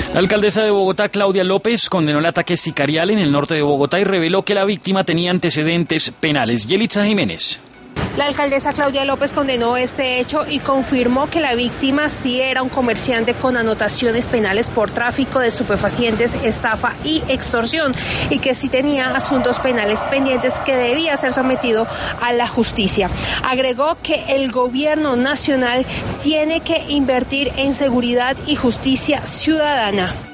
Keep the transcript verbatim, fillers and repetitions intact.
La alcaldesa de Bogotá, Claudia López, condenó el ataque sicarial en el norte de Bogotá y reveló que la víctima tenía antecedentes penales. Yelitza Jiménez. La alcaldesa Claudia López condenó este hecho y confirmó que la víctima sí era un comerciante con anotaciones penales por tráfico de estupefacientes, estafa y extorsión, y que sí tenía asuntos penales pendientes que debía ser sometido a la justicia. Agregó que el gobierno nacional tiene que invertir en seguridad y justicia ciudadana.